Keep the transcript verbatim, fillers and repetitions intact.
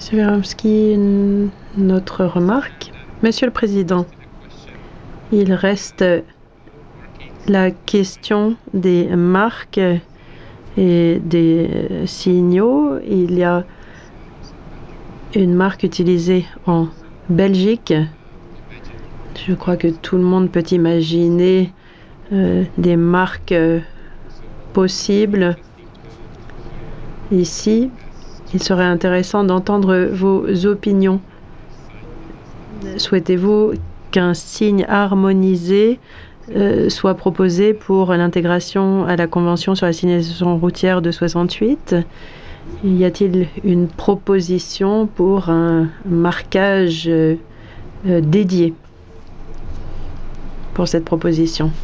Monsieur Wierzchowski, notre remarque. Monsieur le Président, il reste la question des marques et des signaux. Il y a une marque utilisée en Belgique. Je crois que tout le monde peut imaginer euh, des marques euh, possibles. Ici, il serait intéressant d'entendre vos opinions. Souhaitez-vous qu'un signe harmonisé euh, soit proposé pour l'intégration à la Convention sur la signalisation routière de soixante-huit? Y a-t-il une proposition pour un marquage euh, dédié pour cette proposition?